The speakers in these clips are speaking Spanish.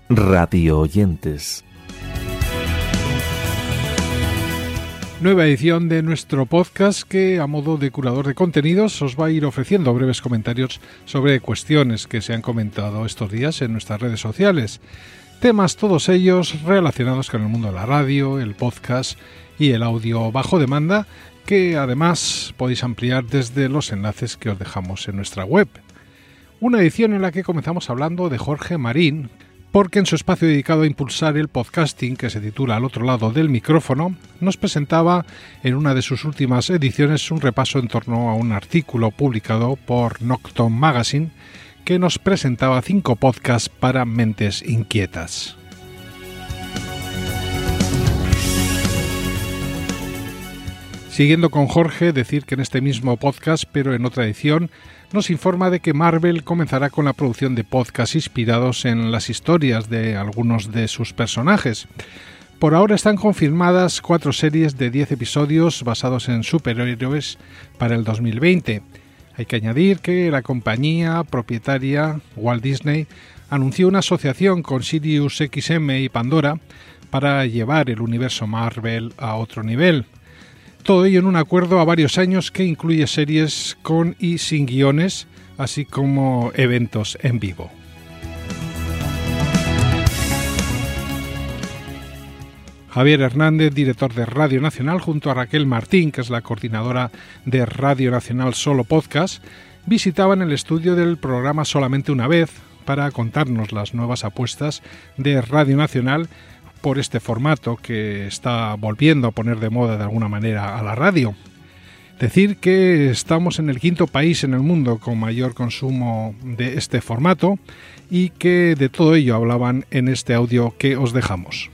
radio oyentes. Nueva edición de nuestro podcast que, a modo de curador de contenidos, os va a ir ofreciendo breves comentarios sobre cuestiones que se han comentado estos días en nuestras redes sociales. Temas todos ellos relacionados con el mundo de la radio, el podcast y el audio bajo demanda, que además podéis ampliar desde los enlaces que os dejamos en nuestra web. Una edición en la que comenzamos hablando de Jorge Marín, porque en su espacio dedicado a impulsar el podcasting, que se titula Al otro lado del micrófono, nos presentaba en una de sus últimas ediciones un repaso en torno a un artículo publicado por Nocton Magazine que nos presentaba 5 podcasts para mentes inquietas. Siguiendo con Jorge, decir que en este mismo podcast, pero en otra edición, nos informa de que Marvel comenzará con la producción de podcasts inspirados en las historias de algunos de sus personajes. Por ahora están confirmadas 4 series de 10 episodios basados en superhéroes para el 2020. Hay que añadir que la compañía propietaria, Walt Disney, anunció una asociación con Sirius XM y Pandora para llevar el universo Marvel a otro nivel. Todo ello en un acuerdo a varios años que incluye series con y sin guiones, así como eventos en vivo. Javier Hernández, director de Radio Nacional, junto a Raquel Martín, que es la coordinadora de Radio Nacional Solo Podcast, visitaban el estudio del programa Solamente una vez para contarnos las nuevas apuestas de Radio Nacional por este formato que está volviendo a poner de moda de alguna manera a la radio. Decir que estamos en el 5º país en el mundo con mayor consumo de este formato y que de todo ello hablaban en este audio que os dejamos.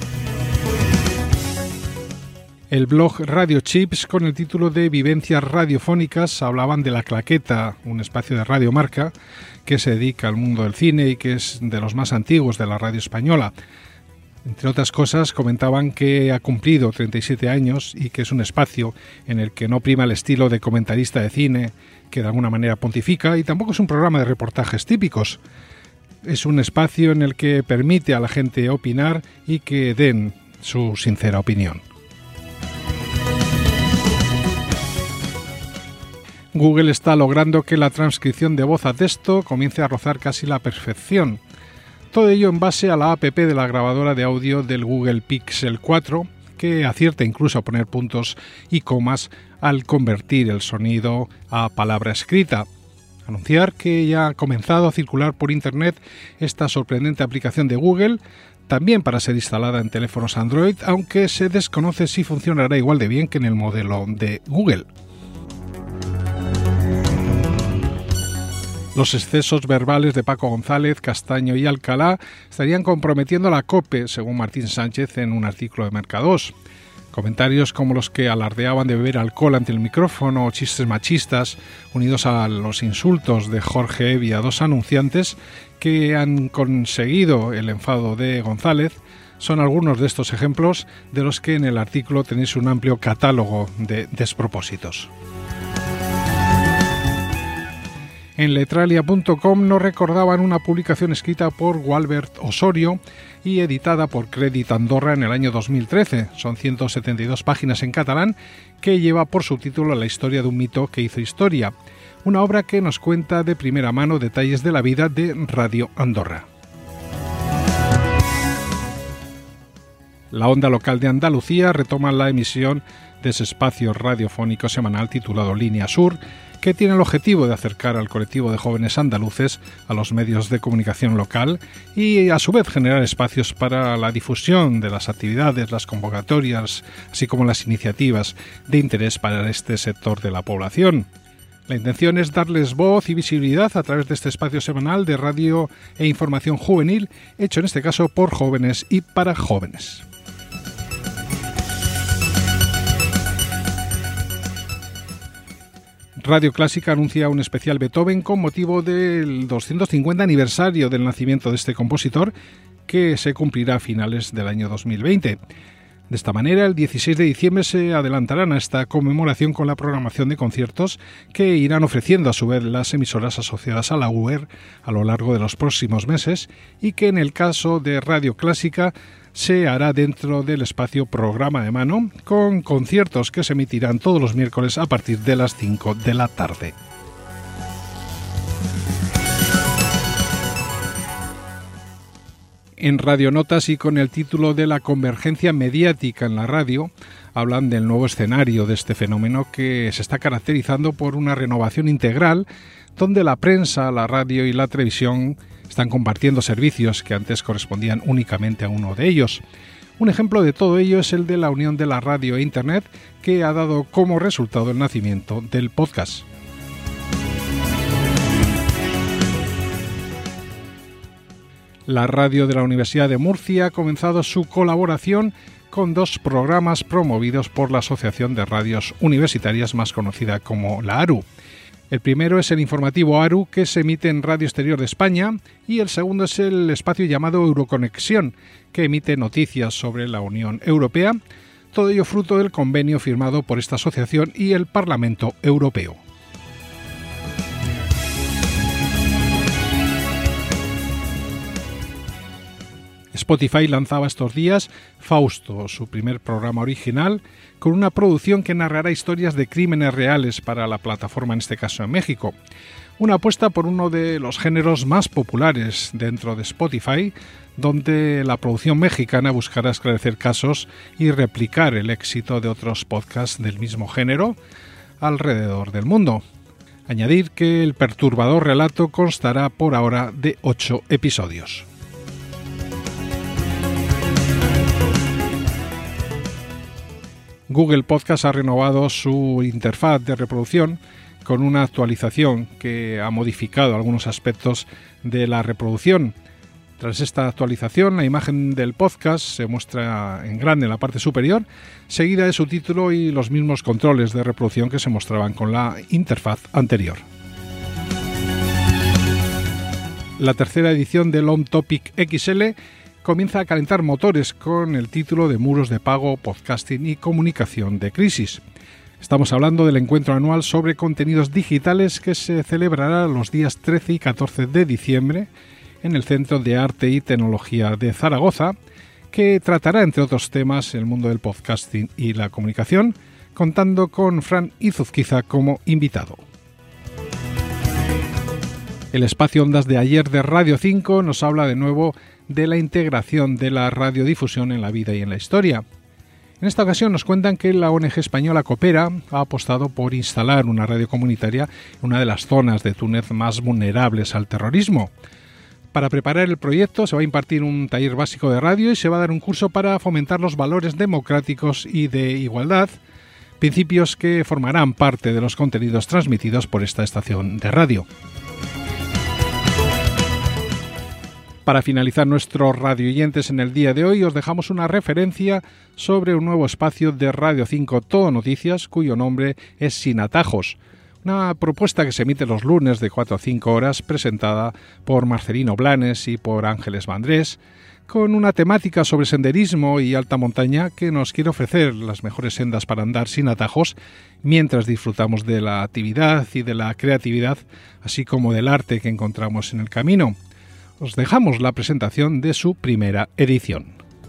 El blog Radio Chips, con el título de Vivencias Radiofónicas, hablaban de La Claqueta, un espacio de Radio Marca que se dedica al mundo del cine y que es de los más antiguos de la radio española. Entre otras cosas, comentaban que ha cumplido 37 años y que es un espacio en el que no prima el estilo de comentarista de cine, que de alguna manera pontifica, y tampoco es un programa de reportajes típicos. Es un espacio en el que permite a la gente opinar y que den su sincera opinión. Google está logrando que la transcripción de voz a texto comience a rozar casi la perfección. Todo ello en base a la app de la grabadora de audio del Google Pixel 4, que acierta incluso a poner puntos y comas al convertir el sonido a palabra escrita. Anunciar que ya ha comenzado a circular por internet esta sorprendente aplicación de Google, también para ser instalada en teléfonos Android, aunque se desconoce si funcionará igual de bien que en el modelo de Google. Los excesos verbales de Paco González, Castaño y Alcalá estarían comprometiendo a la COPE, según Martín Sánchez en un artículo de Mercados. Comentarios como los que alardeaban de beber alcohol ante el micrófono o chistes machistas, unidos a los insultos de Jorge Evia, 2 anunciantes que han conseguido el enfado de González, son algunos de estos ejemplos de los que en el artículo tenéis un amplio catálogo de despropósitos. En letralia.com nos recordaban una publicación escrita por Gualbert Osorio y editada por Credit Andorra en el año 2013. Son 172 páginas en catalán que lleva por subtítulo La historia de un mito que hizo historia, una obra que nos cuenta de primera mano detalles de la vida de Radio Andorra. La onda local de Andalucía retoma la emisión de ese espacio radiofónico semanal titulado Línea Sur, que tiene el objetivo de acercar al colectivo de jóvenes andaluces a los medios de comunicación local y a su vez generar espacios para la difusión de las actividades, las convocatorias, así como las iniciativas de interés para este sector de la población. La intención es darles voz y visibilidad a través de este espacio semanal de radio e información juvenil, hecho en este caso por jóvenes y para jóvenes. Radio Clásica anuncia un especial Beethoven con motivo del 250 aniversario del nacimiento de este compositor, que se cumplirá a finales del año 2020. De esta manera, el 16 de diciembre se adelantarán a esta conmemoración con la programación de conciertos que irán ofreciendo a su vez las emisoras asociadas a la UER a lo largo de los próximos meses y que en el caso de Radio Clásica se hará dentro del espacio Programa de Mano, con conciertos que se emitirán todos los miércoles a partir de las 5 de la tarde. En Radionotas y con el título de la convergencia mediática en la radio, hablan del nuevo escenario de este fenómeno que se está caracterizando por una renovación integral, donde la prensa, la radio y la televisión están compartiendo servicios que antes correspondían únicamente a uno de ellos. Un ejemplo de todo ello es el de la unión de la radio e Internet, que ha dado como resultado el nacimiento del podcast. La radio de la Universidad de Murcia ha comenzado su colaboración con 2 programas promovidos por la Asociación de Radios Universitarias, más conocida como la ARU. El primero es el informativo ARU, que se emite en Radio Exterior de España, y el segundo es el espacio llamado Euroconexión, que emite noticias sobre la Unión Europea, todo ello fruto del convenio firmado por esta asociación y el Parlamento Europeo. Spotify lanzaba estos días Fausto, su primer programa original, con una producción que narrará historias de crímenes reales para la plataforma, en este caso en México. Una apuesta por uno de los géneros más populares dentro de Spotify, donde la producción mexicana buscará esclarecer casos y replicar el éxito de otros podcasts del mismo género alrededor del mundo. Añadir que el perturbador relato constará por ahora de 8 episodios. Google Podcast ha renovado su interfaz de reproducción con una actualización que ha modificado algunos aspectos de la reproducción. Tras esta actualización, la imagen del podcast se muestra en grande en la parte superior, seguida de su título y los mismos controles de reproducción que se mostraban con la interfaz anterior. La tercera edición del On Topic XL comienza a calentar motores con el título de Muros de Pago, Podcasting y Comunicación de Crisis. Estamos hablando del encuentro anual sobre contenidos digitales que se celebrará los días 13 y 14 de diciembre en el Centro de Arte y Tecnología de Zaragoza, que tratará, entre otros temas, el mundo del podcasting y la comunicación, contando con Fran Izuzquiza como invitado. El espacio Ondas de ayer de Radio 5 nos habla de nuevo de la integración de la radiodifusión en la vida y en la historia. En esta ocasión nos cuentan que la ONG española Coopera ha apostado por instalar una radio comunitaria en una de las zonas de Túnez más vulnerables al terrorismo. Para preparar el proyecto se va a impartir un taller básico de radio y se va a dar un curso para fomentar los valores democráticos y de igualdad, principios que formarán parte de los contenidos transmitidos por esta estación de radio. Para finalizar nuestros radioyentes en el día de hoy, os dejamos una referencia sobre un nuevo espacio de Radio 5 Todo Noticias, cuyo nombre es Sin Atajos. Una propuesta que se emite los lunes de 4 a 5 horas, presentada por Marcelino Blanes y por Ángeles Vandrés, con una temática sobre senderismo y alta montaña que nos quiere ofrecer las mejores sendas para andar sin atajos, mientras disfrutamos de la actividad y de la creatividad, así como del arte que encontramos en el camino. Os dejamos la presentación de su primera edición.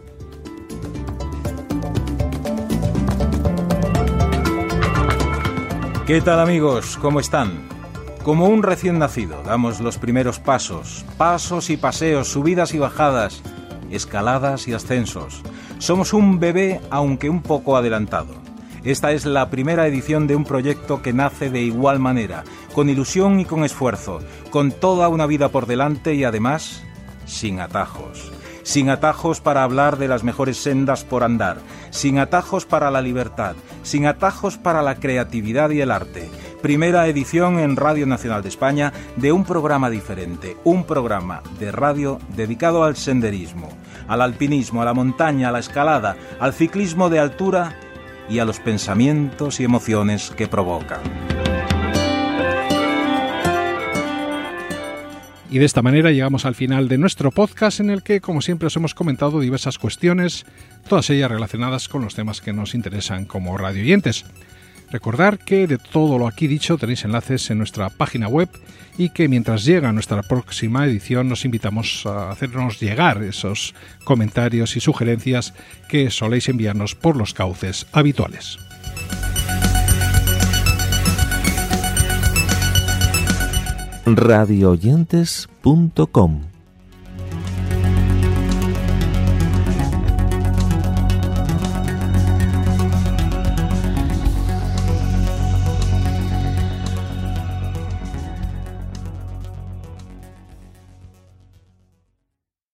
¿Qué tal, amigos? ¿Cómo están? Como un recién nacido, damos los primeros pasos y paseos, subidas y bajadas, escaladas y ascensos. Somos un bebé, aunque un poco adelantado. Esta es la primera edición de un proyecto que nace de igual manera, con ilusión y con esfuerzo, con toda una vida por delante y además sin atajos. Sin atajos para hablar de las mejores sendas por andar, sin atajos para la libertad, sin atajos para la creatividad y el arte. Primera edición en Radio Nacional de España de un programa diferente, un programa de radio dedicado al senderismo, al alpinismo, a la montaña, a la escalada, al ciclismo de altura y a los pensamientos y emociones que provocan. Y de esta manera llegamos al final de nuestro podcast en el que, como siempre, os hemos comentado diversas cuestiones, todas ellas relacionadas con los temas que nos interesan como radioyentes. Recordar que de todo lo aquí dicho tenéis enlaces en nuestra página web y que mientras llega nuestra próxima edición nos invitamos a hacernos llegar esos comentarios y sugerencias que soléis enviarnos por los cauces habituales. radioyentes.com